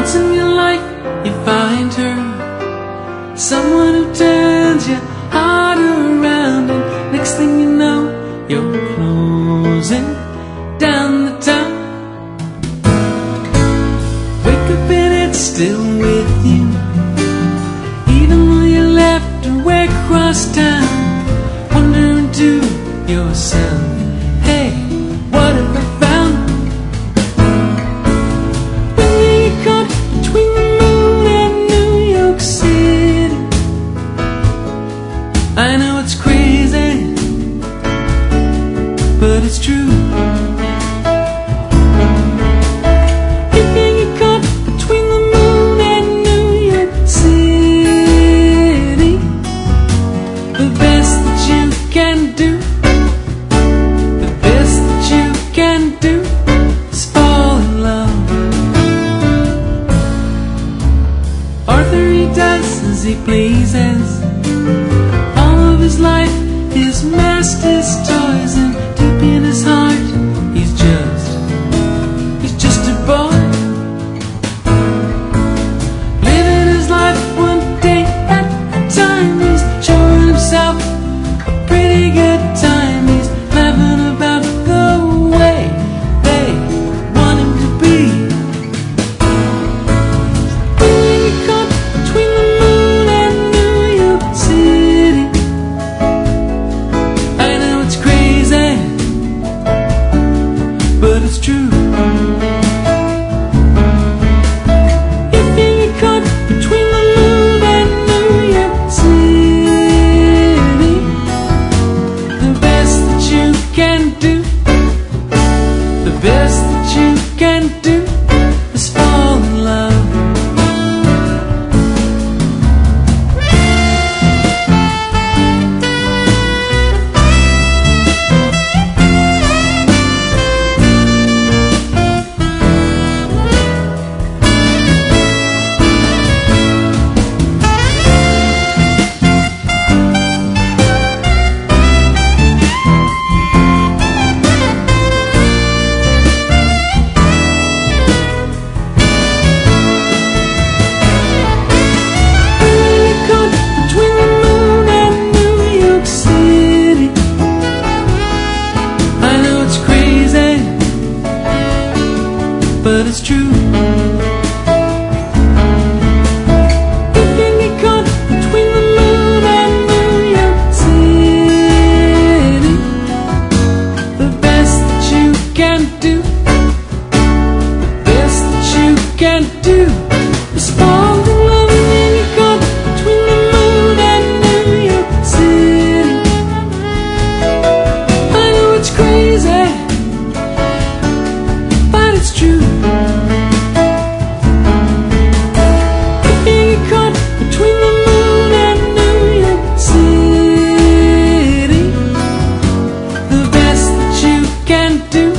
once in your life you find her, someone who turns your heart around, and next thing you know, you're closing down the town. Wake up and it's still with you, even though you left her way across town. Wondering to yourself, hey, what have I found? When you get caught between the moon and New York City, I know it's crazy, but it's true. If you get caught between the moon and New York City, the best that you can do, the best that you can do is fall in love. Arthur, he does as he pleases, all of his life his master's toys, and deep in his heart he's just a boy, living his life one day at a time. He's showing himself a pretty good time. He's laughing about the way they want him to be. When you get caught between the moon and New York City, I know it's crazy, but it's true. If you get caught between the moon and New York City, the best that you can do, the best that you can do is fall in love. But it's true. If you get caught between the moon and New York City, the best that you can do, the best that you can do is fall in love. When you get caught between the moon and New York City, I know it's crazy, but it's true. If you get caught between the moon and New York City, the best that you can do